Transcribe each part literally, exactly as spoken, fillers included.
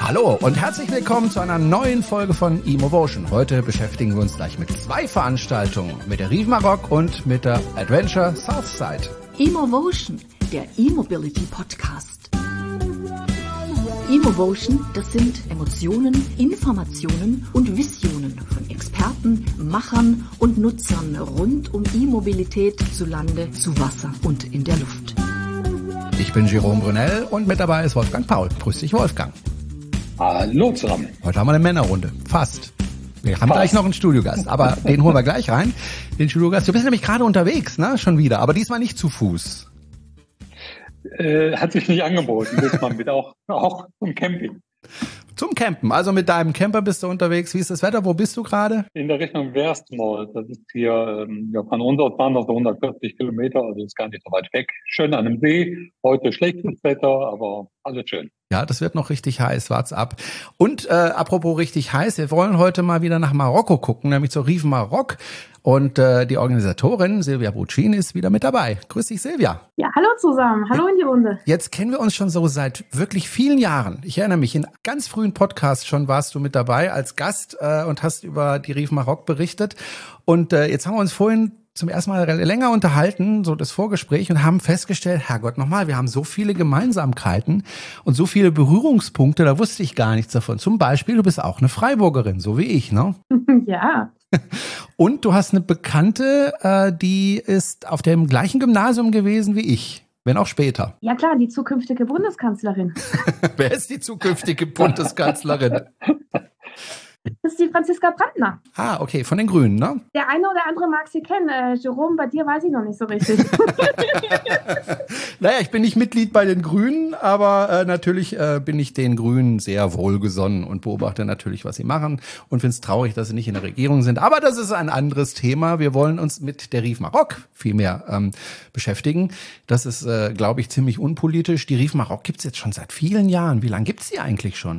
Hallo und herzlich willkommen zu einer neuen Folge von Emovotion. Heute beschäftigen wir uns gleich mit zwei Veranstaltungen, mit der Rive Maroc und mit der Adventure Southside. Emovotion, der E-Mobility Podcast. Emovotion, das sind Emotionen, Informationen und Visionen von Experten, Machern und Nutzern rund um E-Mobilität zu Lande, zu Wasser und in der Luft. Ich bin Jerome Brunel und mit dabei ist Wolfgang Paul. Grüß dich, Wolfgang. Hallo zusammen. Heute haben wir eine Männerrunde. Fast. Wir haben Fast. Gleich noch einen Studiogast, aber den holen wir gleich rein. Den Studiogast. Du bist nämlich gerade unterwegs, ne? Schon wieder, aber diesmal nicht zu Fuß. Äh, hat sich nicht angeboten, diesmal mit auch, auch zum Camping. Zum Campen, also mit deinem Camper bist du unterwegs. Wie ist das Wetter? Wo bist du gerade? In der Richtung Werstmold. Das ist hier, ähm, ja, von uns aus waren das so hundertvierzig Kilometer, also ist gar nicht so weit weg. Schön an einem See. Heute schlechtes Wetter, aber alles schön. Ja, das wird noch richtig heiß, wart's ab. Und äh, apropos richtig heiß, wir wollen heute mal wieder nach Marokko gucken, nämlich zur Rive Maroc. Und äh, die Organisatorin Silvia Buccin ist wieder mit dabei. Grüß dich, Silvia. Ja, hallo zusammen. Hallo in die Runde. Jetzt kennen wir uns schon so seit wirklich vielen Jahren. Ich erinnere mich, in ganz frühen Podcasts schon warst du mit dabei als Gast äh, und hast über die Rive Maroc berichtet. Und äh, jetzt haben wir uns vorhin zum ersten Mal länger unterhalten, so das Vorgespräch, und haben festgestellt, Herrgott, nochmal, wir haben so viele Gemeinsamkeiten und so viele Berührungspunkte, da wusste ich gar nichts davon. Zum Beispiel, du bist auch eine Freiburgerin, so wie ich, ne? Ja. Und du hast eine Bekannte, äh, die ist auf dem gleichen Gymnasium gewesen wie ich, wenn auch später. Ja klar, die zukünftige Bundeskanzlerin. Wer ist die zukünftige Bundeskanzlerin? Das ist die Franziska Brandner. Ah, okay, von den Grünen, ne? Der eine oder andere mag sie kennen. Äh, Jerome, bei dir weiß ich noch nicht so richtig. Naja, ich bin nicht Mitglied bei den Grünen, aber äh, natürlich äh, bin ich den Grünen sehr wohlgesonnen und beobachte natürlich, was sie machen und finde es traurig, dass sie nicht in der Regierung sind. Aber das ist ein anderes Thema. Wir wollen uns mit der Rive Maroc viel mehr ähm, beschäftigen. Das ist, äh, glaube ich, ziemlich unpolitisch. Die Rive Maroc gibt's jetzt schon seit vielen Jahren. Wie lange gibt's die eigentlich schon?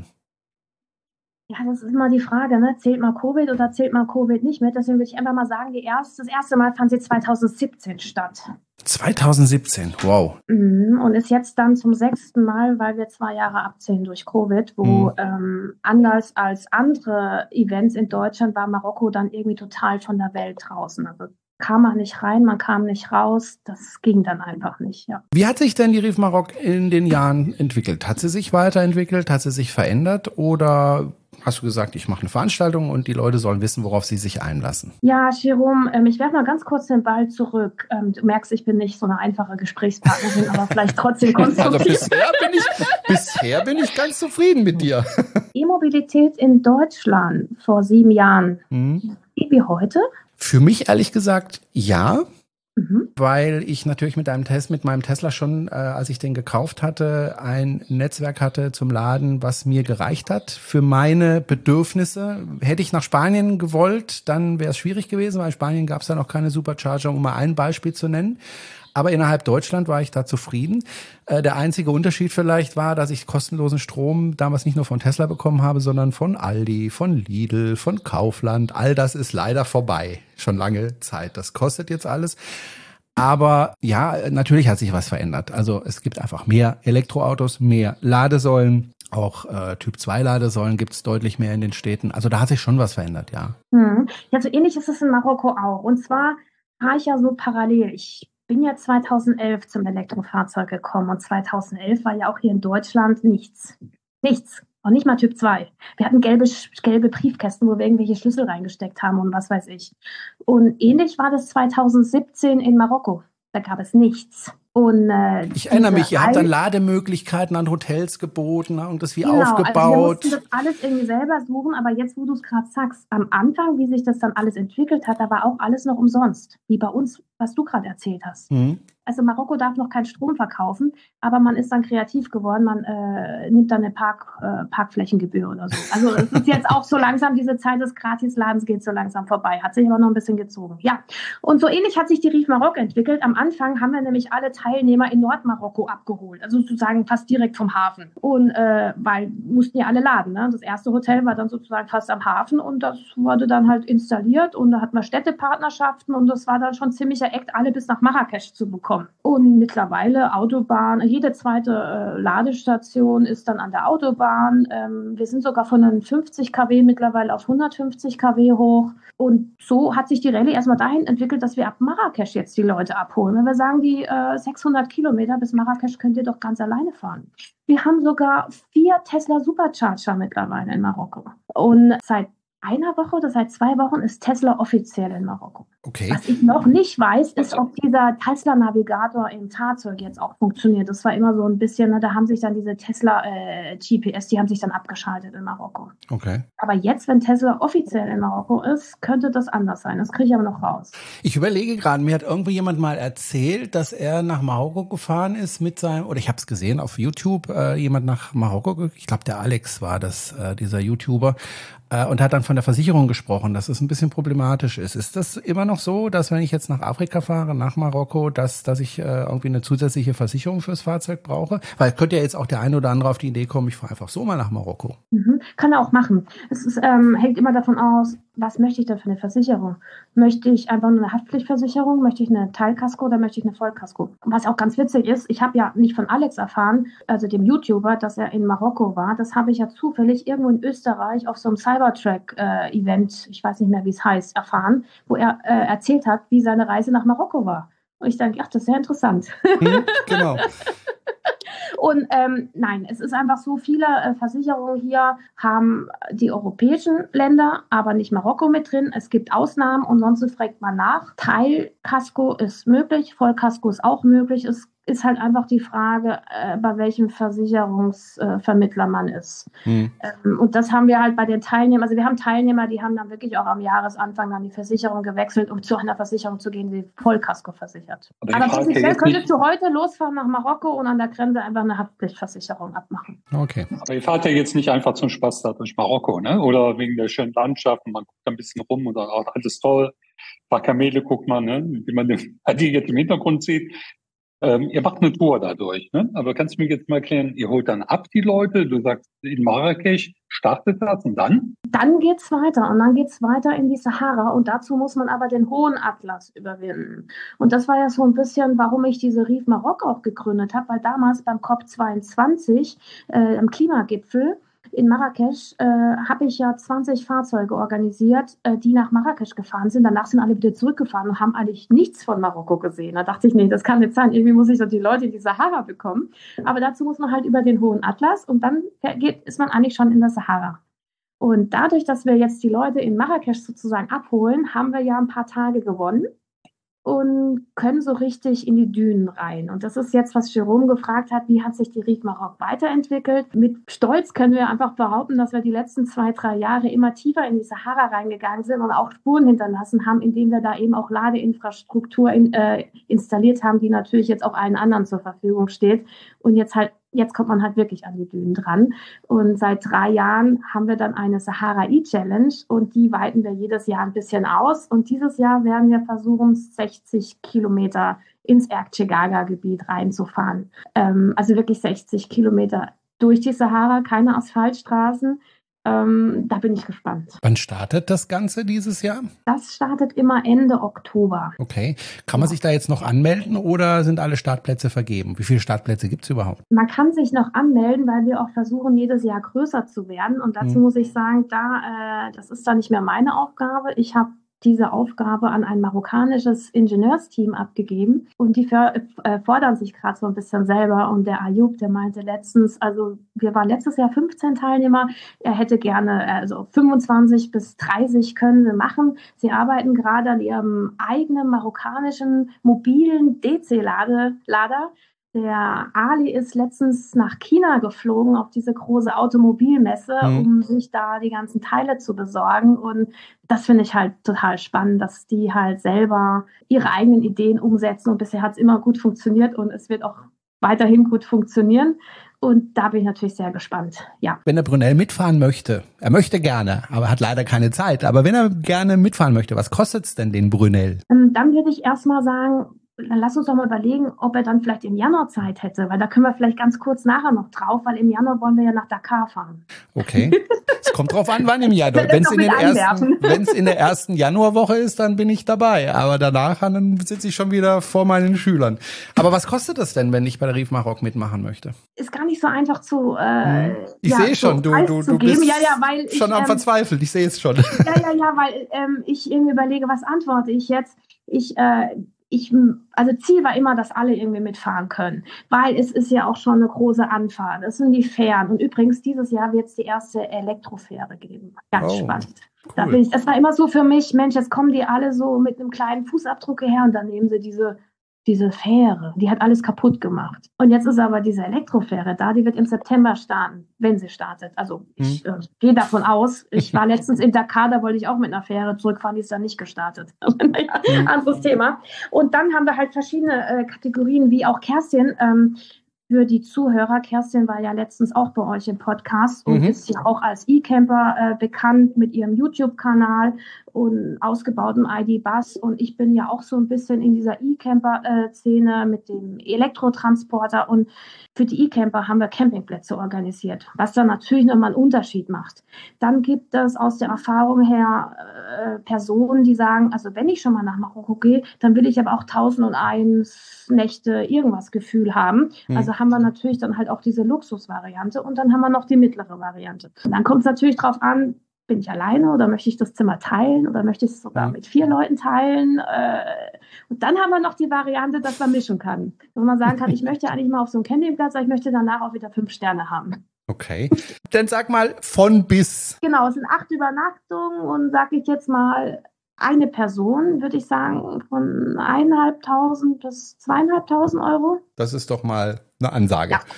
Ja, das ist immer die Frage, ne? Zählt mal Covid oder zählt mal Covid nicht mit? Deswegen würde ich einfach mal sagen, die erste, das erste Mal fand sie zweitausendsiebzehn statt. zweitausendsiebzehn, wow. Und ist jetzt dann zum sechsten Mal, weil wir zwei Jahre abzählen durch Covid, wo mhm. ähm, anders als andere Events in Deutschland war Marokko dann irgendwie total von der Welt draußen. Also kam man nicht rein, man kam nicht raus, das ging dann einfach nicht, ja. Wie hat sich denn die Rive Maroc in den Jahren entwickelt? Hat sie sich weiterentwickelt? Hat sie sich verändert? Oder hast du gesagt, ich mache eine Veranstaltung und die Leute sollen wissen, worauf sie sich einlassen? Ja, Jerome, ähm, ich werfe mal ganz kurz den Ball zurück. Ähm, du merkst, ich bin nicht so eine einfache Gesprächspartnerin, aber vielleicht trotzdem konstruktiv. Also bisher bin ich, bisher bin ich ganz zufrieden mit dir. E-Mobilität in Deutschland vor sieben Jahren, mhm. wie heute? Für mich ehrlich gesagt, ja. Mhm. Weil ich natürlich mit einem Test, mit meinem Tesla schon, äh, als ich den gekauft hatte, ein Netzwerk hatte zum Laden, was mir gereicht hat für meine Bedürfnisse. Hätte ich nach Spanien gewollt, dann wäre es schwierig gewesen, weil in Spanien gab es ja noch keine Supercharger, um mal ein Beispiel zu nennen. Aber innerhalb Deutschland war ich da zufrieden. Äh, der einzige Unterschied vielleicht war, dass ich kostenlosen Strom damals nicht nur von Tesla bekommen habe, sondern von Aldi, von Lidl, von Kaufland. All das ist leider vorbei. Schon lange Zeit. Das kostet jetzt alles. Aber ja, natürlich hat sich was verändert. Also es gibt einfach mehr Elektroautos, mehr Ladesäulen. Auch äh, Typ zwei Ladesäulen gibt es deutlich mehr in den Städten. Also da hat sich schon was verändert, ja. Hm. Ja, so ähnlich ist es in Marokko auch. Und zwar fahre ich ja so parallel. Ich bin ja zweitausendelf zum Elektrofahrzeug gekommen und zweitausendelf war ja auch hier in Deutschland nichts. Nichts. Auch nicht mal Typ zwei. Wir hatten gelbe, gelbe Briefkästen, wo wir irgendwelche Schlüssel reingesteckt haben und was weiß ich. Und ähnlich war das zweitausendsiebzehn in Marokko. Da gab es nichts. Und, äh, ich erinnere mich, ihr habt dann Lademöglichkeiten an Hotels geboten und das wie genau, aufgebaut. Also wir mussten das alles irgendwie selber suchen, aber jetzt, wo du es gerade sagst, am Anfang, wie sich das dann alles entwickelt hat, da war auch alles noch umsonst, wie bei uns, was du gerade erzählt hast. Mhm. Also Marokko darf noch keinen Strom verkaufen, aber man ist dann kreativ geworden, man äh, nimmt dann eine Park, äh, Parkflächengebühr oder so. Also es ist jetzt auch so langsam, diese Zeit des Gratisladens geht so langsam vorbei, hat sich aber noch ein bisschen gezogen. Ja, und so ähnlich hat sich die Rive Maroc entwickelt. Am Anfang haben wir nämlich alle Teilnehmer in Nordmarokko abgeholt, also sozusagen fast direkt vom Hafen. Und äh, weil mussten ja alle laden, ne? Das erste Hotel war dann sozusagen fast am Hafen und das wurde dann halt installiert und da hatten wir Städtepartnerschaften und das war dann schon ziemlicher Act, alle bis nach Marrakesch zu bekommen. kommen. Und mittlerweile Autobahn, jede zweite äh, Ladestation ist dann an der Autobahn. Ähm, wir sind sogar von einem fünfzig Kilowatt mittlerweile auf hundertfünfzig Kilowatt hoch. Und so hat sich die Rallye erstmal dahin entwickelt, dass wir ab Marrakesch jetzt die Leute abholen. Wenn wir sagen, die äh, sechshundert Kilometer bis Marrakesch könnt ihr doch ganz alleine fahren. Wir haben sogar vier Tesla Supercharger mittlerweile in Marokko. Und seit einer Woche oder seit zwei Wochen ist Tesla offiziell in Marokko. Okay. Was ich noch nicht weiß, ist, ob dieser Tesla-Navigator im Fahrzeug jetzt auch funktioniert. Das war immer so ein bisschen, ne, da haben sich dann diese Tesla-G P S, äh, die haben sich dann abgeschaltet in Marokko. Okay. Aber jetzt, wenn Tesla offiziell in Marokko ist, könnte das anders sein. Das kriege ich aber noch raus. Ich überlege gerade, mir hat irgendwo jemand mal erzählt, dass er nach Marokko gefahren ist mit seinem, oder ich habe es gesehen auf YouTube, äh, jemand nach Marokko, ich glaube der Alex war das, äh, dieser YouTuber, äh, und hat dann von der Versicherung gesprochen, dass es ein bisschen problematisch ist. Ist das immer noch so, dass wenn ich jetzt nach Afrika fahre, nach Marokko, dass, dass ich äh, irgendwie eine zusätzliche Versicherung fürs Fahrzeug brauche? Weil könnte ja jetzt auch der eine oder andere auf die Idee kommen, ich fahre einfach so mal nach Marokko. Mhm. Kann er auch machen. Es ist, ähm, hängt immer davon aus, was möchte ich denn für eine Versicherung? Möchte ich einfach nur eine Haftpflichtversicherung? Möchte ich eine Teilkasko oder möchte ich eine Vollkasko? Was auch ganz witzig ist, ich habe ja nicht von Alex erfahren, also dem YouTuber, dass er in Marokko war. Das habe ich ja zufällig irgendwo in Österreich auf so einem Cybertruck-Event, äh, ich weiß nicht mehr, wie es heißt, erfahren, wo er äh, erzählt hat, wie seine Reise nach Marokko war. Und ich denke, ach, das ist sehr interessant. Hm, genau. Und ähm, nein, es ist einfach so, viele äh, Versicherungen hier haben die europäischen Länder, aber nicht Marokko mit drin. Es gibt Ausnahmen und sonst fragt man nach. Teilkasko ist möglich, Vollkasko ist auch möglich. Es ist halt einfach die Frage, äh, bei welchem Versicherungsvermittler äh, man ist. Hm. Ähm, und das haben wir halt bei den Teilnehmern. Also wir haben Teilnehmer, die haben dann wirklich auch am Jahresanfang dann die Versicherung gewechselt, um zu einer Versicherung zu gehen, die Vollkasko versichert. Aber, Aber prinzipiell könntest du heute losfahren nach Marokko und an der Grenze einfach eine Haftpflichtversicherung abmachen. Okay. Aber ihr fahrt ja jetzt nicht einfach zum Spaß da durch Marokko, ne? Oder wegen der schönen Landschaft und man guckt ein bisschen rum und sagt, oh, alles toll. Ein paar Kamele guckt man, ne? Wie man den jetzt im Hintergrund sieht. Ähm, ihr macht eine Tour dadurch, ne? Aber kannst du mir jetzt mal erklären, ihr holt dann ab die Leute, du sagst, in Marrakesch startet das und dann? Dann geht's weiter und dann geht's weiter in die Sahara und dazu muss man aber den Hohen Atlas überwinden. Und das war ja so ein bisschen, warum ich diese Reef Maroc auch gegründet habe, weil damals beim C O P zweiundzwanzig, äh, am Klimagipfel, in Marrakesch äh, habe ich ja zwanzig Fahrzeuge organisiert, äh, die nach Marrakesch gefahren sind. Danach sind alle wieder zurückgefahren und haben eigentlich nichts von Marokko gesehen. Da dachte ich, nee, das kann nicht sein. Irgendwie muss ich doch die Leute in die Sahara bekommen. Aber dazu muss man halt über den Hohen Atlas und dann geht, ist man eigentlich schon in der Sahara. Und dadurch, dass wir jetzt die Leute in Marrakesch sozusagen abholen, haben wir ja ein paar Tage gewonnen und können so richtig in die Dünen rein. Und das ist jetzt, was Jerome gefragt hat, wie hat sich die Reef Maroc weiterentwickelt? Mit Stolz können wir einfach behaupten, dass wir die letzten zwei, drei Jahre immer tiefer in die Sahara reingegangen sind und auch Spuren hinterlassen haben, indem wir da eben auch Ladeinfrastruktur in, äh, installiert haben, die natürlich jetzt auch allen anderen zur Verfügung steht. Und jetzt halt Jetzt kommt man halt wirklich an die Dünen dran. Und seit drei Jahren haben wir dann eine Sahara E-Challenge und die weiten wir jedes Jahr ein bisschen aus. Und dieses Jahr werden wir versuchen, sechzig Kilometer ins Erkchigaga-Gebiet reinzufahren. Ähm, also wirklich sechzig Kilometer durch die Sahara, keine Asphaltstraßen. Ähm, da bin ich gespannt. Wann startet das Ganze dieses Jahr? Das startet immer Ende Oktober. Okay. Kann man sich da jetzt noch anmelden oder sind alle Startplätze vergeben? Wie viele Startplätze gibt es überhaupt? Man kann sich noch anmelden, weil wir auch versuchen, jedes Jahr größer zu werden. Und dazu hm. muss ich sagen, da, äh, das ist da nicht mehr meine Aufgabe. Ich habe diese Aufgabe an ein marokkanisches Ingenieursteam abgegeben und die für, äh, fordern sich gerade so ein bisschen selber und der Ayub, der meinte letztens, also wir waren letztes Jahr fünfzehn Teilnehmer, er hätte gerne, also fünfundzwanzig bis dreißig können wir machen. Sie arbeiten gerade an ihrem eigenen marokkanischen mobilen D C-Lader. Der Ali ist letztens nach China geflogen auf diese große Automobilmesse, mhm. um sich da die ganzen Teile zu besorgen. Und das finde ich halt total spannend, dass die halt selber ihre eigenen Ideen umsetzen. Und bisher hat es immer gut funktioniert und es wird auch weiterhin gut funktionieren. Und da bin ich natürlich sehr gespannt, ja. Wenn der Brunel mitfahren möchte, er möchte gerne, aber hat leider keine Zeit. Aber wenn er gerne mitfahren möchte, was kostet es denn den Brunel? Ähm, dann würde ich erstmal sagen, dann lass uns doch mal überlegen, ob er dann vielleicht im Januar Zeit hätte, weil da können wir vielleicht ganz kurz nachher noch drauf, weil im Januar wollen wir ja nach Dakar fahren. Okay. Es kommt drauf an, wann im Januar. Wenn es in, den ersten, wenn's in der ersten Januarwoche ist, dann bin ich dabei. Aber danach dann sitze ich schon wieder vor meinen Schülern. Aber was kostet das denn, wenn ich bei der Rief Maroc mitmachen möchte? Ist gar nicht so einfach zu äh, Ich ja, sehe schon, du, du, du bist ja, ja, weil ich, schon am ähm, Verzweifeln. Ich sehe es schon. Ja, ja, ja, weil ähm, ich irgendwie überlege, was antworte ich jetzt? Ich äh, Ich, also Ziel war immer, dass alle irgendwie mitfahren können, weil es ist ja auch schon eine große Anfahrt. Das sind die Fähren. Und übrigens, dieses Jahr wird es die erste Elektrofähre geben. Ganz oh, spannend. Cool. Da bin ich, das war immer so für mich, Mensch, jetzt kommen die alle so mit einem kleinen Fußabdruck her und dann nehmen sie diese, diese Fähre. Die hat alles kaputt gemacht. Und jetzt ist aber diese Elektrofähre da, die wird im September starten, wenn sie startet. Also ich hm. äh, gehe davon aus. Ich war letztens in Dakar, da wollte ich auch mit einer Fähre zurückfahren, die ist dann nicht gestartet. naja, hm. anderes Thema. Und dann haben wir halt verschiedene äh, Kategorien, wie auch Kerstin. Ähm, Für die Zuhörer, Kerstin war ja letztens auch bei euch im Podcast und mhm. ist ja auch als E-Camper äh, bekannt mit ihrem YouTube-Kanal und ausgebautem I D-Bus. Und ich bin ja auch so ein bisschen in dieser E-Camper-Szene mit dem Elektrotransporter. Und für die E-Camper haben wir Campingplätze organisiert, was dann natürlich nochmal einen Unterschied macht. Dann gibt es aus der Erfahrung her äh, Personen, die sagen, also wenn ich schon mal nach Marokko gehe, dann will ich aber auch tausendeins Nächte irgendwas Gefühl haben. Mhm. Also haben wir natürlich dann halt auch diese Luxusvariante und dann haben wir noch die mittlere Variante. Und dann kommt es natürlich drauf an, bin ich alleine oder möchte ich das Zimmer teilen oder möchte ich es sogar mit vier Leuten teilen? Und dann haben wir noch die Variante, dass man mischen kann. Wo man sagen kann, ich möchte eigentlich mal auf so einen Campingplatz, aber ich möchte danach auch wieder fünf Sterne haben. Okay. Dann sag mal von bis. Genau, es sind acht Übernachtungen und sag ich jetzt mal, eine Person, würde ich sagen, von eineinhalbtausend bis zweieinhalbtausend Euro. Das ist doch mal eine Ansage. Ja.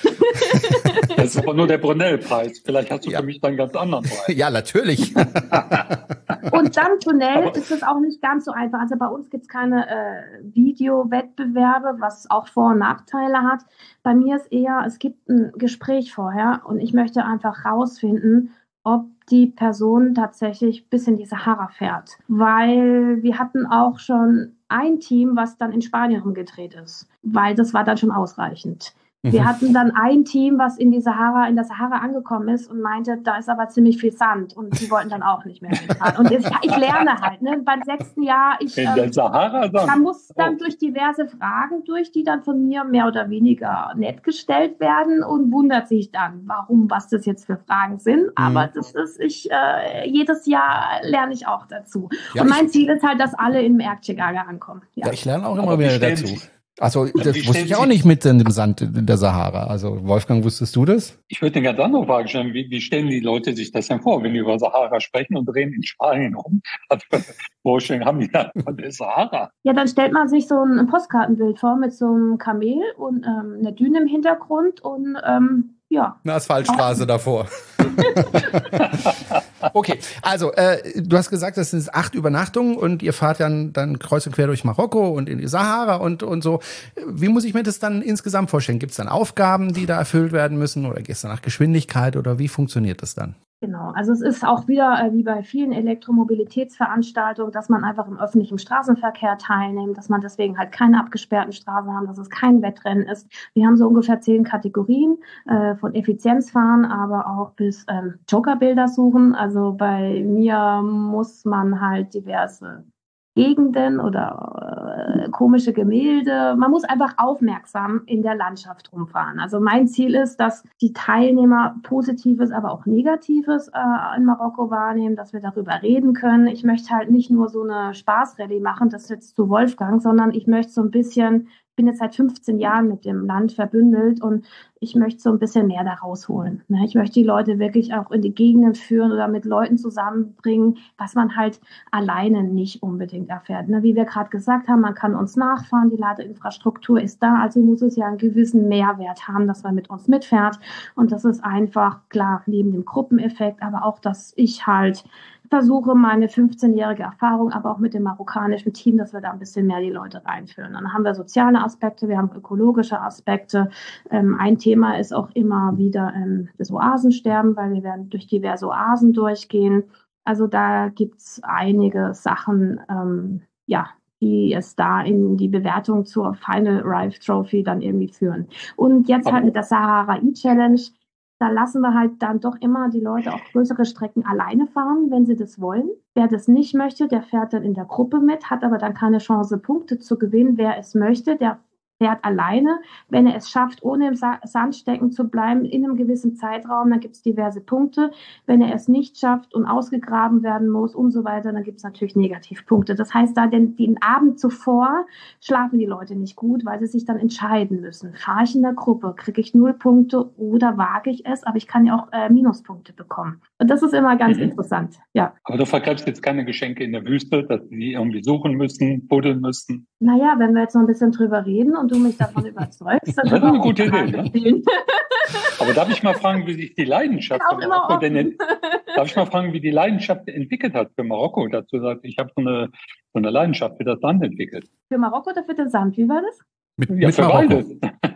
Das ist aber nur der Brunel-Preis. Vielleicht hast du ja. für mich dann einen ganz anderen Preis. Ja, natürlich. Und dann Tunnel aber ist es auch nicht ganz so einfach. Also bei uns gibt es keine äh, Videowettbewerbe, was auch Vor- und Nachteile hat. Bei mir ist eher, es gibt ein Gespräch vorher und ich möchte einfach rausfinden, ob die Person tatsächlich bis in die Sahara fährt. Weil wir hatten auch schon ein Team, was dann in Spanien rumgedreht ist. Weil das war dann schon ausreichend. Wir hatten dann ein Team, was in die Sahara, in der Sahara angekommen ist und meinte, da ist aber ziemlich viel Sand und die wollten dann auch nicht mehr mitfahren. Und ich, ich lerne halt, ne, beim sechsten Jahr, ich, in der ähm, Sahara dann? Man muss dann oh. durch diverse Fragen durch, die dann von mir mehr oder weniger nett gestellt werden und wundert sich dann, warum, was das jetzt für Fragen sind. Mhm. Aber das ist, ich, äh, jedes Jahr lerne ich auch dazu. Ja, und mein ich, Ziel ist halt, dass alle in Merkchigaga ankommen. Ja. ja, ich lerne auch immer wieder dazu. Also das Wie wusste ich auch nicht mit in dem Sand in der Sahara. Also Wolfgang, wusstest du das? Ich würde eine ganz andere Frage stellen. Wie, wie stellen die Leute sich das denn vor, wenn die über Sahara sprechen und drehen in Spanien um? Also, wo stehen, haben die da von der Sahara? Ja, dann stellt man sich so ein Postkartenbild vor mit so einem Kamel und ähm, einer Düne im Hintergrund und ähm, ja. Eine Asphaltstraße davor. Okay, also äh, du hast gesagt, das sind acht Übernachtungen und ihr fahrt dann, dann kreuz und quer durch Marokko und in die Sahara und, und so. Wie muss ich mir das dann insgesamt vorstellen? Gibt es dann Aufgaben, die da erfüllt werden müssen oder geht es dann nach Geschwindigkeit oder wie funktioniert das dann? Genau, also es ist auch wieder äh, wie bei vielen Elektromobilitätsveranstaltungen, dass man einfach im öffentlichen Straßenverkehr teilnimmt, dass man deswegen halt keine abgesperrten Straßen haben, dass es kein Wettrennen ist. Wir haben so ungefähr zehn Kategorien äh, von Effizienzfahren, aber auch bis ähm, Jokerbilder suchen. Also bei mir muss man halt diverse Gegenden oder äh, komische Gemälde. Man muss einfach aufmerksam in der Landschaft rumfahren. Also mein Ziel ist, dass die Teilnehmer Positives, aber auch Negatives äh, in Marokko wahrnehmen, dass wir darüber reden können. Ich möchte halt nicht nur so eine Spaßrallye machen, das jetzt zu Wolfgang, sondern ich möchte so ein bisschen, ich bin jetzt seit fünfzehn Jahren mit dem Land verbündelt und ich möchte so ein bisschen mehr da rausholen. Ne? Ich möchte die Leute wirklich auch in die Gegenden führen oder mit Leuten zusammenbringen, was man halt alleine nicht unbedingt erfährt. Ne? Wie wir gerade gesagt haben, man kann uns nachfahren, die Ladeinfrastruktur ist da, also muss es ja einen gewissen Mehrwert haben, dass man mit uns mitfährt. Und das ist einfach, klar, neben dem Gruppeneffekt, aber auch, dass ich halt versuche, meine fünfzehnjährige Erfahrung, aber auch mit dem marokkanischen Team, dass wir da ein bisschen mehr die Leute reinführen. Dann haben wir soziale Aspekte, wir haben ökologische Aspekte. Ähm, ein Thema ist auch immer wieder ähm, das Oasensterben, weil wir werden durch diverse Oasen durchgehen. Also da gibt's einige Sachen, ähm, ja, die es da in die Bewertung zur Final Rive Trophy dann irgendwie führen. Und jetzt halt mit der Sahara E-Challenge, da lassen wir halt dann doch immer die Leute auch größere Strecken alleine fahren, wenn sie das wollen. Wer das nicht möchte, der fährt dann in der Gruppe mit, hat aber dann keine Chance, Punkte zu gewinnen. Wer es möchte, der fährt alleine. Wenn er es schafft, ohne im Sa- Sand stecken zu bleiben, in einem gewissen Zeitraum, dann gibt es diverse Punkte. Wenn er es nicht schafft und ausgegraben werden muss und so weiter, dann gibt es natürlich Negativpunkte. Das heißt, da den, den Abend zuvor schlafen die Leute nicht gut, weil sie sich dann entscheiden müssen. Fahre ich in der Gruppe, kriege ich null Punkte oder wage ich es, aber ich kann ja auch äh, Minuspunkte bekommen. Und das ist immer ganz mhm. interessant. Ja. Aber du verkaufst jetzt keine Geschenke in der Wüste, dass die irgendwie suchen müssen, buddeln müssen. Naja, wenn wir jetzt noch ein bisschen drüber reden und du mich davon überzeugst, dann das ist eine gute Idee. Ne? Aber darf ich mal fragen, wie sich die Leidenschaft für Marokko denn, darf ich mal fragen, wie die Leidenschaft entwickelt hat für Marokko? Dazu sagt, ich habe so eine, so eine Leidenschaft für das Sand entwickelt. Für Marokko oder für den Sand? Wie war das? Mit, ja, mit für Marokko. beides.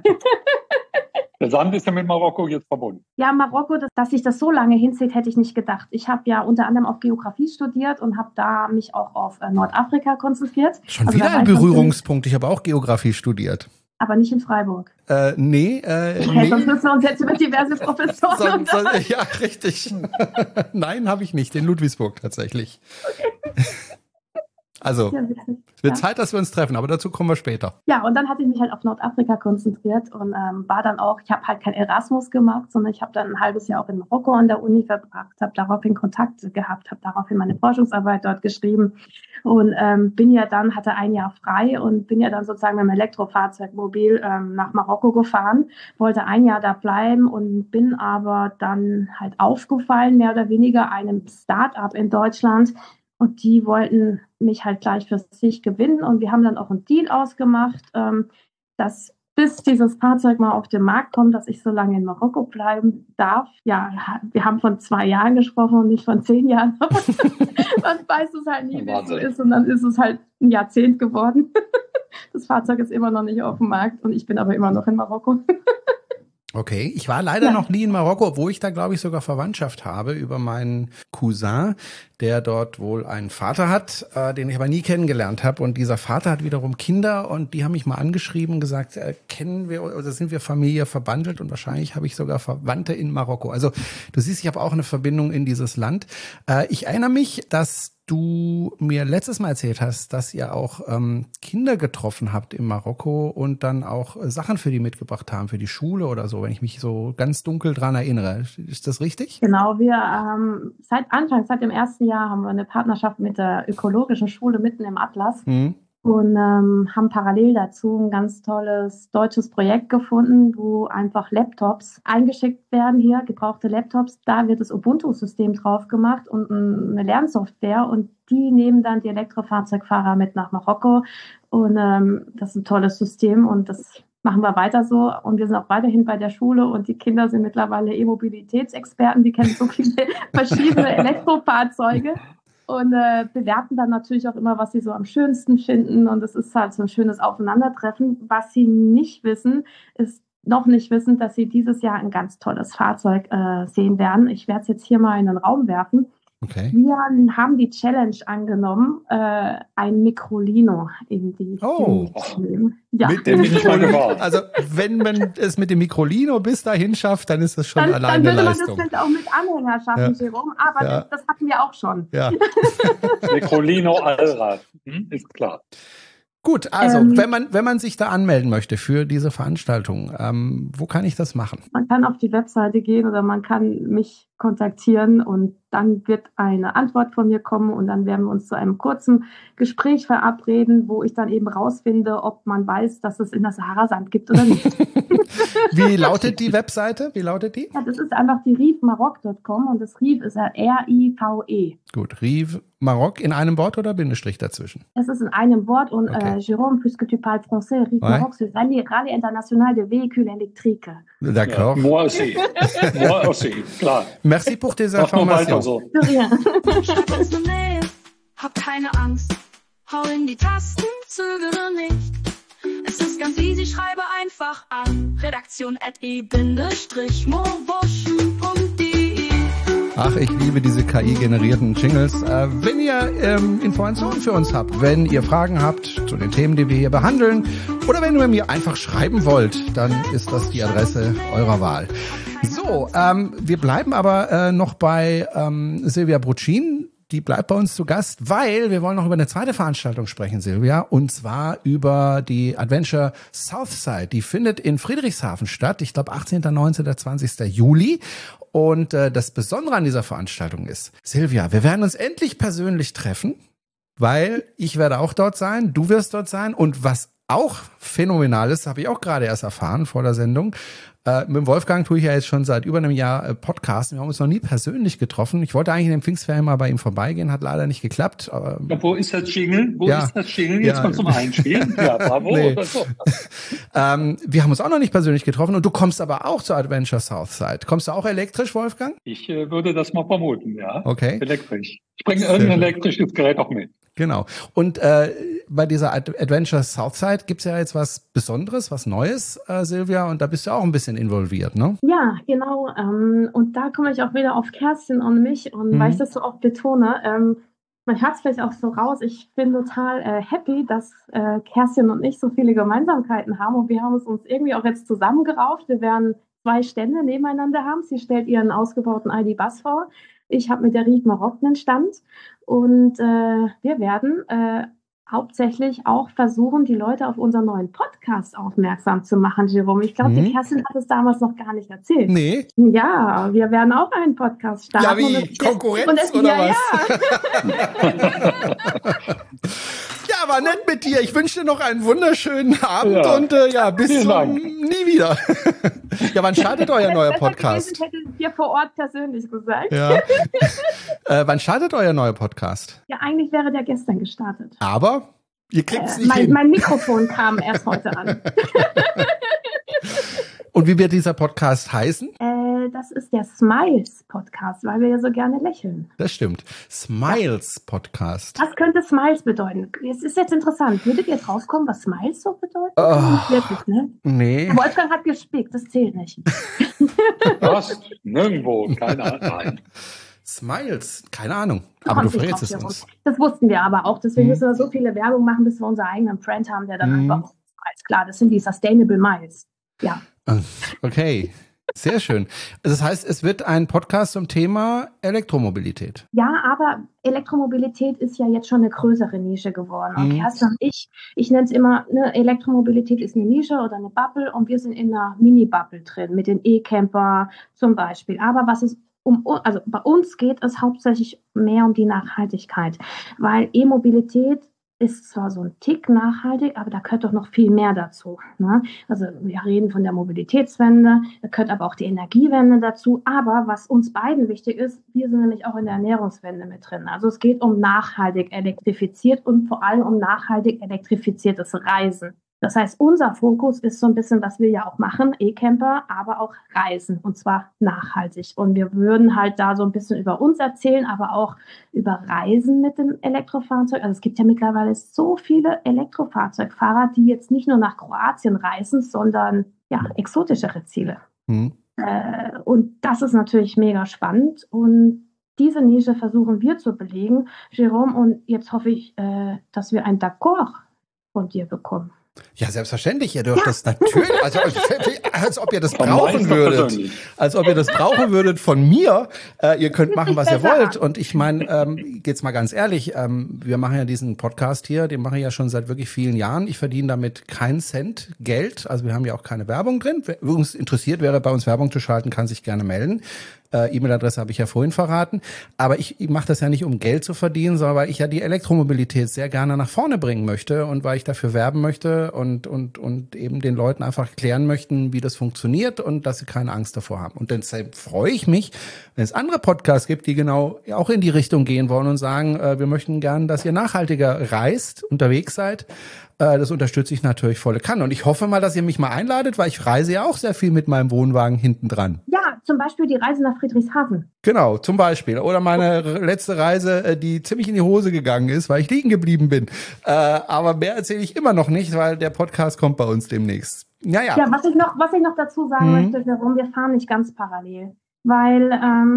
Der Sand ist ja mit Marokko jetzt verbunden. Ja, Marokko, dass, dass sich das so lange hinzieht, hätte ich nicht gedacht. Ich habe ja unter anderem auch Geografie studiert und habe da mich auch auf äh, Nordafrika konzentriert. Schon also wieder ein Berührungspunkt. Ich habe auch Geografie studiert. Aber nicht in Freiburg. Äh, nee, äh, okay, nee. Sonst müssen wir uns jetzt über diverse Professoren so, so, Ja, richtig. Nein, habe ich nicht. In Ludwigsburg tatsächlich. Okay. Also, ja, es wird ja. Zeit, dass wir uns treffen, aber dazu kommen wir später. Ja, und dann hatte ich mich halt auf Nordafrika konzentriert und ähm, war dann auch, ich habe halt kein Erasmus gemacht, sondern ich habe dann ein halbes Jahr auch in Marokko an der Uni verbracht, habe daraufhin Kontakt gehabt, habe daraufhin meine Forschungsarbeit dort geschrieben und ähm, bin ja dann, hatte ein Jahr frei und bin ja dann sozusagen mit dem Elektrofahrzeug mobil ähm, nach Marokko gefahren, wollte ein Jahr da bleiben und bin aber dann halt aufgefallen, mehr oder weniger einem Start-up in Deutschland. Und die wollten mich halt gleich für sich gewinnen. Und wir haben dann auch einen Deal ausgemacht, ähm, dass bis dieses Fahrzeug mal auf den Markt kommt, dass ich so lange in Marokko bleiben darf. Ja, wir haben von zwei Jahren gesprochen und nicht von zehn Jahren. Man weiß es halt nie, wie es so ist. Und dann ist es halt ein Jahrzehnt geworden. Das Fahrzeug ist immer noch nicht auf dem Markt und ich bin aber immer noch in Marokko. Okay, ich war leider ja. noch nie in Marokko, obwohl ich da, glaube ich, sogar Verwandtschaft habe über meinen Cousin, der dort wohl einen Vater hat, äh, den ich aber nie kennengelernt habe. Und dieser Vater hat wiederum Kinder und die haben mich mal angeschrieben und gesagt, äh, kennen wir oder sind wir Familie verbandelt? Und wahrscheinlich habe ich sogar Verwandte in Marokko. Also du siehst, ich habe auch eine Verbindung in dieses Land. Äh, ich erinnere mich, dass du mir letztes Mal erzählt hast, dass ihr auch ähm, Kinder getroffen habt in Marokko und dann auch äh, Sachen für die mitgebracht haben, für die Schule oder so, wenn ich mich so ganz dunkel dran erinnere. Ist das richtig? Genau, wir ähm, seit Anfang, seit dem ersten Jahr haben wir eine Partnerschaft mit der ökologischen Schule mitten im Atlas. Mhm. Und ähm, haben parallel dazu ein ganz tolles deutsches Projekt gefunden, wo einfach Laptops eingeschickt werden hier, gebrauchte Laptops. Da wird das Ubuntu-System drauf gemacht und eine Lernsoftware und die nehmen dann die Elektrofahrzeugfahrer mit nach Marokko. Und ähm, das ist ein tolles System und das machen wir weiter so. Und wir sind auch weiterhin bei der Schule und die Kinder sind mittlerweile E-Mobilitätsexperten, die kennen so viele verschiedene Elektrofahrzeuge. Und äh, bewerten dann natürlich auch immer, was sie so am schönsten finden. Und es ist halt so ein schönes Aufeinandertreffen. Was sie nicht wissen, ist noch nicht wissen, dass sie dieses Jahr ein ganz tolles Fahrzeug äh, sehen werden. Ich werde es jetzt hier mal in den Raum werfen. Okay. Wir haben die Challenge angenommen, äh, ein Microlino in die Oh, zu nehmen. Ja. Mit dem Microlino. Also wenn man es mit dem Microlino bis dahin schafft, dann ist das schon dann, alleine Leistung. Dann würde Leistung. man das vielleicht auch mit Anhänger schaffen, ja. Jerome, aber ja. das, das hatten wir auch schon. Ja. Microlino Allrad, hm, ist klar. Gut, also ähm, wenn man wenn man sich da anmelden möchte für diese Veranstaltung, ähm, wo kann ich das machen? Man kann auf die Webseite gehen oder man kann mich kontaktieren und dann wird eine Antwort von mir kommen und dann werden wir uns zu einem kurzen Gespräch verabreden, wo ich dann eben rausfinde, ob man weiß, dass es in der Sahara Sand gibt oder nicht. Wie lautet die Webseite? Wie lautet die? Ja, das ist einfach die rive maroc punkt com und das Rive ist ja R I V E. Gut, Rive Maroc in einem Wort oder Bindestrich dazwischen? Es ist in einem Wort und okay. äh, Jérôme, puisque tu parles français, Rive ouais. Maroc, c'est Rallye, Rallye International de Véhicules Électriques. D'accord. Ja, moi aussi. Moi aussi, klar. Merci pour tes informations. So. Schreib uns eine Mail, hab keine Angst, hau in die Tasten, zögere nicht. Es ist ganz easy, schreibe einfach an redaktion at e bindestrich mowoschen punkt de. Ach, ich liebe diese K I-generierten Jingles. Äh, wenn ihr ähm, Informationen für uns habt, wenn ihr Fragen habt zu den Themen, die wir hier behandeln, oder wenn ihr mir einfach schreiben wollt, dann ist das die Adresse eurer Wahl. So, ähm, wir bleiben aber äh, noch bei ähm, Silvia Brucin. Die bleibt bei uns zu Gast, weil wir wollen noch über eine zweite Veranstaltung sprechen, Silvia, und zwar über die Adventure Southside. Die findet in Friedrichshafen statt, ich glaube achtzehnten, neunzehnten, zwanzigsten Juli. Und äh, das Besondere an dieser Veranstaltung ist, Silvia, wir werden uns endlich persönlich treffen, weil ich werde auch dort sein, du wirst dort sein. Und was auch phänomenal ist, habe ich auch gerade erst erfahren vor der Sendung, Äh, mit dem Wolfgang tue ich ja jetzt schon seit über einem Jahr äh, Podcasten. Wir haben uns noch nie persönlich getroffen. Ich wollte eigentlich in den Pfingstferien mal bei ihm vorbeigehen, hat leider nicht geklappt. Aber, ja, wo ist das Jingle? Wo ja, ist das Jingle? Jetzt ja. mal zum Einspielen. Ja, bravo. Nee. Oder so. ähm, wir haben uns auch noch nicht persönlich getroffen und du kommst aber auch zur Adventure Southside. Kommst du auch elektrisch, Wolfgang? Ich äh, würde das mal vermuten, ja. Okay. Elektrisch. Ich bringe irgendein elektrisches Gerät auch mit. Genau. Und äh, bei dieser Ad- Adventure Southside gibt's ja jetzt was Besonderes, was Neues, äh, Silvia, und da bist du auch ein bisschen involviert, ne? Ja, genau. Ähm, und da komme ich auch wieder auf Kerstin und mich. Und Mhm. weil ich das so oft betone, ähm, man hört es vielleicht auch so raus, ich bin total äh, happy, dass äh, Kerstin und ich so viele Gemeinsamkeiten haben. Und wir haben es uns irgendwie auch jetzt zusammengerauft. Wir werden zwei Stände nebeneinander haben. Sie stellt ihren ausgebauten I D-Bus vor. Ich habe mit der Riegma Rock einen Stand. Und äh, wir werden äh, hauptsächlich auch versuchen, die Leute auf unseren neuen Podcast aufmerksam zu machen, Jerome. Ich glaube, Mhm. die Kerstin hat es damals noch gar nicht erzählt. Nee. Ja, wir werden auch einen Podcast starten. Ja, wie? Und es- Konkurrenz und es, oder ja, was? Ja. Ja, war nett mit dir. Ich wünsche dir noch einen wunderschönen Abend Ja. und äh, ja, bis Vielen zum Dank. nie wieder. Ja, wann startet euer neuer Besser Podcast? gewesen, hätte ich dir vor Ort persönlich gesagt. Ja. äh, wann startet euer neuer Podcast? Ja, eigentlich wäre der gestern gestartet. Aber ihr kriegt es Äh, nicht mein, hin. mein Mikrofon kam erst heute an. Und wie wird dieser Podcast heißen? Äh, das ist der Smiles Podcast, weil wir ja so gerne lächeln. Das stimmt. Smiles Podcast. Was könnte Smiles bedeuten? Es ist jetzt interessant. Würdet ihr drauf kommen, was Smiles so bedeutet? Oh. Nicht wirklich, ne? Nee. Wolfgang hat gespickt, das zählt nicht. Was? Nirgendwo. Keine Ahnung. Nein. Smiles, keine Ahnung. Du Aber du kommst nicht verrätst es drauf, uns. Jerome. Das wussten wir aber auch. Deswegen Mhm. müssen wir so viele Werbung machen, bis wir unseren eigenen Brand haben, der dann Mhm. einfach Smiles. Klar, das sind die Sustainable Miles. Ja. Okay, sehr schön. Das heißt, es wird ein Podcast zum Thema Elektromobilität. Ja, aber Elektromobilität ist ja jetzt schon eine größere Nische geworden. Und Mhm. Kerstin und ich, ich nenne es immer, ne, Elektromobilität ist eine Nische oder eine Bubble und wir sind in einer Mini-Bubble drin, mit den E-Camper zum Beispiel. Aber was es um, also bei uns geht es hauptsächlich mehr um die Nachhaltigkeit, weil E-Mobilität ist zwar so ein Tick nachhaltig, aber da gehört doch noch viel mehr dazu. Ne? Also wir reden von der Mobilitätswende, da gehört aber auch die Energiewende dazu. Aber was uns beiden wichtig ist, wir sind nämlich auch in der Ernährungswende mit drin. Also es geht um nachhaltig elektrifiziert und vor allem um nachhaltig elektrifiziertes Reisen. Das heißt, unser Fokus ist so ein bisschen, was wir ja auch machen, E-Camper, aber auch Reisen und zwar nachhaltig. Und wir würden halt da so ein bisschen über uns erzählen, aber auch über Reisen mit dem Elektrofahrzeug. Also es gibt ja mittlerweile so viele Elektrofahrzeugfahrer, die jetzt nicht nur nach Kroatien reisen, sondern ja, exotischere Ziele. Hm. Äh, und das ist natürlich mega spannend und diese Nische versuchen wir zu belegen, Jerome, und jetzt hoffe ich, äh, dass wir ein D'accord von dir bekommen. Ja, selbstverständlich. Ihr dürft Ja. das natürlich, also als ob ihr das Am brauchen meisten würdet. persönlich. Als ob ihr das brauchen würdet von mir. Äh, ihr könnt machen, was ihr Besser. wollt. Und ich meine, ähm, jetzt mal ganz ehrlich, ähm, wir machen ja diesen Podcast hier, den mache ich ja schon seit wirklich vielen Jahren. Ich verdiene damit keinen Cent Geld. Also wir haben ja auch keine Werbung drin. Wer übrigens interessiert wäre, bei uns Werbung zu schalten, kann sich gerne melden. Äh, E-Mail-Adresse habe ich ja vorhin verraten. Aber ich, ich mache das ja nicht, um Geld zu verdienen, sondern weil ich ja die Elektromobilität sehr gerne nach vorne bringen möchte und weil ich dafür werben möchte und, und, und eben den Leuten einfach erklären möchten, wie das funktioniert und dass sie keine Angst davor haben. Und deshalb freue ich mich, wenn es andere Podcasts gibt, die genau auch in die Richtung gehen wollen und sagen, äh, wir möchten gern, dass ihr nachhaltiger reist, unterwegs seid. Äh, das unterstütze ich natürlich volle Kanne. Und ich hoffe mal, dass ihr mich mal einladet, weil ich reise ja auch sehr viel mit meinem Wohnwagen hinten dran. Ja, zum Beispiel die Reise nach Friedrichshafen. Genau, zum Beispiel. Oder meine letzte Reise, äh, die ziemlich in die Hose gegangen ist, weil ich liegen geblieben bin. Äh, aber mehr erzähle ich immer noch nicht, weil der Podcast kommt bei uns demnächst. Naja. Ja, was ich noch, was ich noch dazu sagen Mhm. möchte, warum wir fahren nicht ganz parallel. Weil ähm,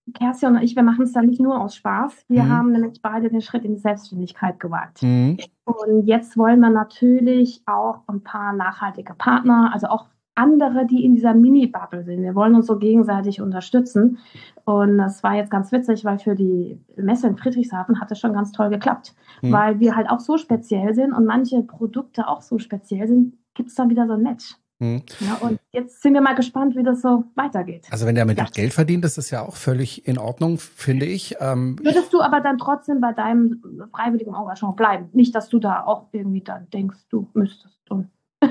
Kerstin und ich, wir machen es da nicht nur aus Spaß. Wir Mhm. haben nämlich beide den Schritt in die Selbstständigkeit gewagt. Mhm. Und jetzt wollen wir natürlich auch ein paar nachhaltige Partner, also auch andere, die in dieser Mini-Bubble sind. Wir wollen uns so gegenseitig unterstützen. Und das war jetzt ganz witzig, weil für die Messe in Friedrichshafen hat es schon ganz toll geklappt. Mhm. Weil wir halt auch so speziell sind und manche Produkte auch so speziell sind, gibt es dann wieder so ein Match. Mhm. Ja, und jetzt sind wir mal gespannt, wie das so weitergeht. Also wenn der mit Ja. Geld verdient, ist das ja auch völlig in Ordnung, finde ich. Ähm, ich Würdest du aber dann trotzdem bei deinem freiwilligen Engagement bleiben? Nicht, dass du da auch irgendwie dann denkst, du müsstest. Und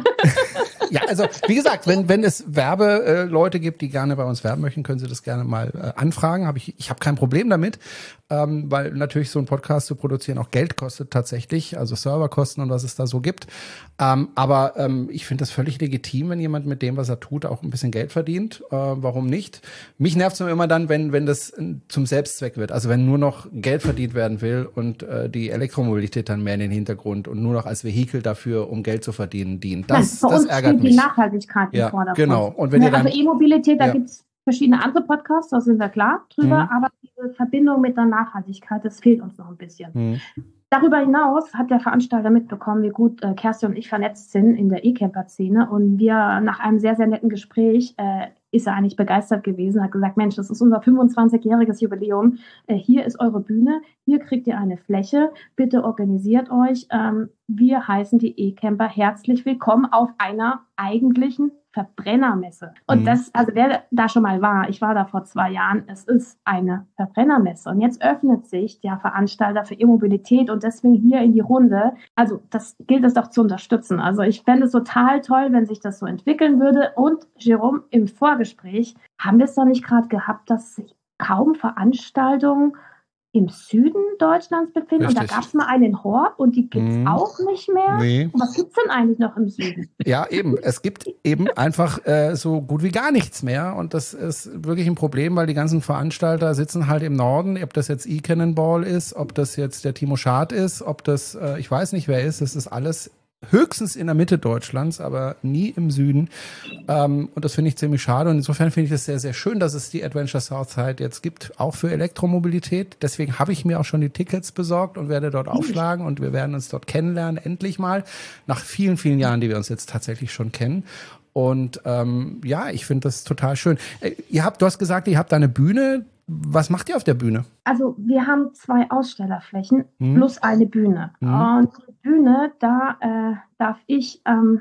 Ja, also wie gesagt, wenn, wenn es Werbeleute gibt, die gerne bei uns werben möchten, können sie das gerne mal äh, anfragen. Hab ich ich habe kein Problem damit, ähm, weil natürlich so ein Podcast zu produzieren auch Geld kostet tatsächlich, also Serverkosten und was es da so gibt. Ähm, aber ähm, ich finde das völlig legitim, wenn jemand mit dem, was er tut, auch ein bisschen Geld verdient. Äh, warum nicht? Mich nervt es nur immer dann, wenn, wenn das äh, zum Selbstzweck wird. Also wenn nur noch Geld verdient werden will und äh, die Elektromobilität dann mehr in den Hintergrund und nur noch als Vehikel dafür, um Geld zu verdienen, dient. Das, Nein, bei das uns ärgert steht die mich. Nachhaltigkeit im Ja, Vordergrund. genau. Und wenn Ja, ihr dann, also E-Mobilität, da Ja. gibt es verschiedene andere Podcasts, da sind wir klar drüber, Mhm. aber diese Verbindung mit der Nachhaltigkeit, das fehlt uns noch ein bisschen. Hm. Darüber hinaus hat der Veranstalter mitbekommen, wie gut äh, Kerstin und ich vernetzt sind in der E-Camper-Szene, und wir nach einem sehr, sehr netten Gespräch äh, ist er eigentlich begeistert gewesen, hat gesagt, Mensch, das ist unser fünfundzwanzigjähriges Jubiläum, äh, hier ist eure Bühne, hier kriegt ihr eine Fläche, bitte organisiert euch. Ähm, wir heißen die E-Camper herzlich willkommen auf einer eigentlichen Verbrennermesse. Und Mhm. das, also wer da schon mal war, ich war da vor zwei Jahren, es ist eine Verbrennermesse. Und jetzt öffnet sich der Veranstalter für E-Mobilität und deswegen hier in die Runde. Also das gilt es doch zu unterstützen. Also ich fände es total toll, wenn sich das so entwickeln würde. Und Jerome, im Vorgespräch haben wir es doch nicht gerade gehabt, dass sich kaum Veranstaltungen im Süden Deutschlands befinden. Und da Richtig. gab es mal einen Hort und die gibt es Mhm. auch nicht mehr. Nee. Und was gibt es denn eigentlich noch im Süden? Ja, eben. Es gibt eben einfach äh, so gut wie gar nichts mehr. Und das ist wirklich ein Problem, weil die ganzen Veranstalter sitzen halt im Norden. Ob das jetzt E-Cannonball ist, ob das jetzt der Timo Schad ist, ob das, äh, ich weiß nicht wer ist, das ist alles höchstens in der Mitte Deutschlands, aber nie im Süden. Ähm, und das finde ich ziemlich schade. Und insofern finde ich es sehr, sehr schön, dass es die Adventure Southside jetzt gibt, auch für Elektromobilität. Deswegen habe ich mir auch schon die Tickets besorgt und werde dort aufschlagen. Und wir werden uns dort kennenlernen, endlich mal, nach vielen, vielen Jahren, die wir uns jetzt tatsächlich schon kennen. Und ähm, ja, ich finde das total schön. Äh, ihr habt, du hast gesagt, ihr habt da eine Bühne. Was macht ihr auf der Bühne? Also wir haben zwei Ausstellerflächen Mhm. plus eine Bühne. Mhm. Und die Bühne, da äh, darf ich ähm,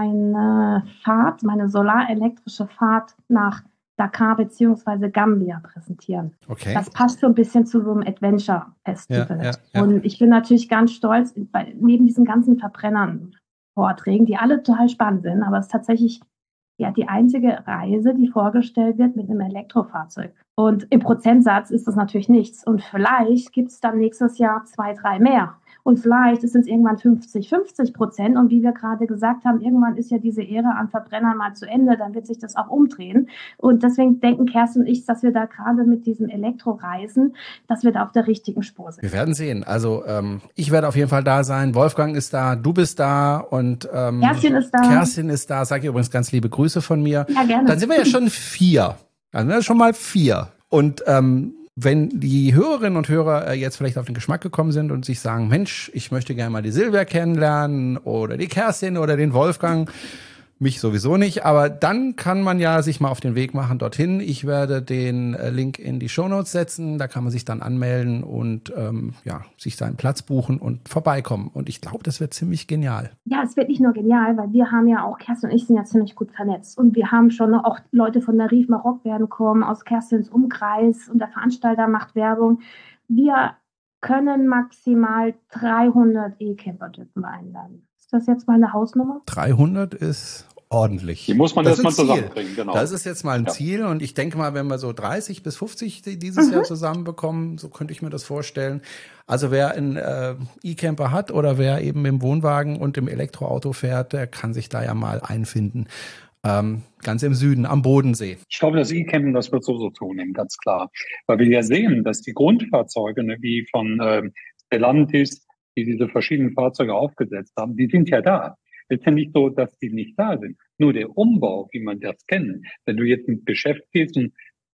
meine Fahrt, meine solarelektrische Fahrt nach Dakar bzw. Gambia präsentieren. Okay. Das passt so ein bisschen zu so einem Adventure-Festival. Ja, ja, ja. Und ich bin natürlich ganz stolz, bei, neben diesen ganzen Verbrennern-Vorträgen, die alle total spannend sind, aber es ist tatsächlich ja die einzige Reise, die vorgestellt wird mit einem Elektrofahrzeug. Und im Prozentsatz ist das natürlich nichts. Und vielleicht gibt es dann nächstes Jahr zwei, drei mehr. Und vielleicht sind es irgendwann fünfzig, fünfzig Prozent. Und wie wir gerade gesagt haben, irgendwann ist ja diese Ära an Verbrennern mal zu Ende. Dann wird sich das auch umdrehen. Und deswegen denken Kerstin und ich, dass wir da gerade mit diesem Elektroreisen, dass wir da auf der richtigen Spur sind. Wir werden sehen. Also ähm, ich werde auf jeden Fall da sein. Wolfgang ist da, du bist da und ähm, Kerstin ist da. Kerstin ist da. Sag ihr übrigens ganz liebe Grüße von mir. Ja, gerne. Dann sind wir ja schon vier. Dann sind wir schon mal vier. Und ähm, wenn die Hörerinnen und Hörer äh, jetzt vielleicht auf den Geschmack gekommen sind und sich sagen, Mensch, ich möchte gerne mal die Silvia kennenlernen oder die Kerstin oder den Wolfgang, mich sowieso nicht, aber dann kann man ja sich mal auf den Weg machen dorthin. Ich werde den äh, Link in die Shownotes setzen, da kann man sich dann anmelden und ähm, ja, sich seinen Platz buchen und vorbeikommen. Und ich glaube, das wird ziemlich genial. Ja, es wird nicht nur genial, weil wir haben ja auch, Kerstin und ich sind ja ziemlich gut vernetzt. Und wir haben schon auch Leute von der Rief Maroc werden kommen, aus Kerstins Umkreis, und der Veranstalter macht Werbung. Wir können maximal dreihundert E-Camper-Typen einladen. Ist das jetzt mal eine Hausnummer? dreihundert ist ordentlich. Die muss man Das erstmal ist ein Ziel. zusammenbringen, genau. Das ist jetzt mal ein Ja. Ziel und ich denke mal, wenn wir so dreißig bis fünfzig dieses Mhm. Jahr zusammenbekommen, so könnte ich mir das vorstellen. Also wer einen äh, E-Camper hat oder wer eben im Wohnwagen und im Elektroauto fährt, der kann sich da ja mal einfinden. Ähm, ganz im Süden, am Bodensee. Ich glaube, das E-Campen, das wird sowieso zunehmen, ganz klar. Weil wir ja sehen, dass die Grundfahrzeuge, ne, wie von ähm, Stellantis, die diese verschiedenen Fahrzeuge aufgesetzt haben, die sind ja da. Es ist ja nicht so, dass die nicht da sind. Nur der Umbau, wie man das kennt, wenn du jetzt ins Geschäft gehst und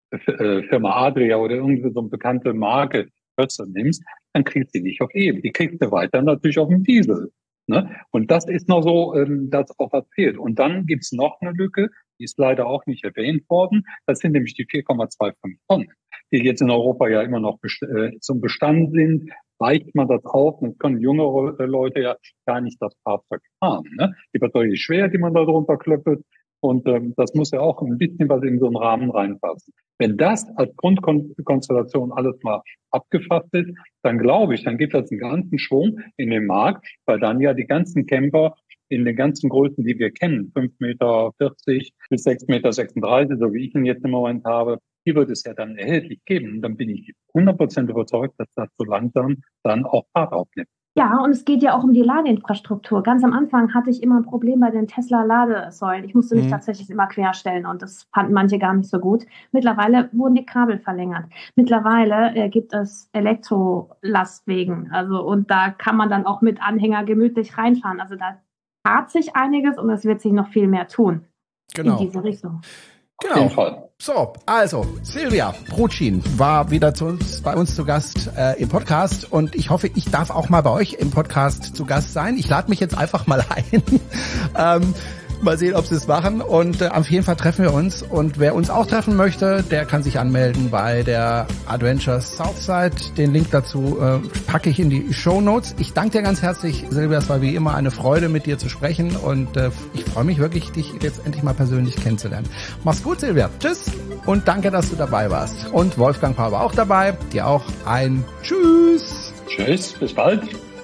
äh, Firma Adria oder irgendwie so eine bekannte Marke nimmst, dann kriegst du die nicht auf E. Die kriegst du weiter natürlich auf dem Diesel. Ne? Und das ist noch so, ähm, dass auch was fehlt. Und dann gibt's noch eine Lücke, die ist leider auch nicht erwähnt worden. Das sind nämlich die vier Komma fünfundzwanzig Tonnen, die jetzt in Europa ja immer noch best- äh, zum Bestand sind. Weicht man das auf, dann können jüngere Leute ja gar nicht das Fahrzeug fahren. Ne? Die Batterie schwer, die man da drunter klöppelt. Und ähm, das muss ja auch ein bisschen was in so einen Rahmen reinpassen. Wenn das als Grundkonstellation alles mal abgefasst ist, dann glaube ich, dann gibt das einen ganzen Schwung in den Markt, weil dann ja die ganzen Camper in den ganzen Größen, die wir kennen, fünf Meter vierzig bis sechs Meter sechsunddreißig, so wie ich ihn jetzt im Moment habe, die wird es ja dann erhältlich geben. Und dann bin ich hundert Prozent überzeugt, dass das so langsam dann auch Fahrt aufnimmt. Ja, und es geht ja auch um die Ladeinfrastruktur. Ganz am Anfang hatte ich immer ein Problem bei den Tesla-Ladesäulen. Ich musste mich mhm. tatsächlich immer querstellen und das fanden manche gar nicht so gut. Mittlerweile wurden die Kabel verlängert. Mittlerweile äh, gibt es Elektrolastwegen. Also, und da kann man dann auch mit Anhänger gemütlich reinfahren. Also da tat sich einiges und es wird sich noch viel mehr tun. Genau. In diese Richtung. Genau. So, also Silvia Brutschin war wieder zu uns, bei uns zu Gast äh, im Podcast und ich hoffe, ich darf auch mal bei euch im Podcast zu Gast sein. Ich lade mich jetzt einfach mal ein. ähm, mal sehen, ob sie es machen und äh, auf jeden Fall treffen wir uns und wer uns auch treffen möchte, der kann sich anmelden bei der Adventures Southside. Den Link dazu äh, packe ich in die Shownotes. Ich danke dir ganz herzlich, Silvia, es war wie immer eine Freude, mit dir zu sprechen und äh, ich freue mich wirklich, dich jetzt endlich mal persönlich kennenzulernen. Mach's gut, Silvia. Tschüss und danke, dass du dabei warst. Und Wolfgang Paar war auch dabei. Dir auch ein Tschüss. Tschüss, bis bald.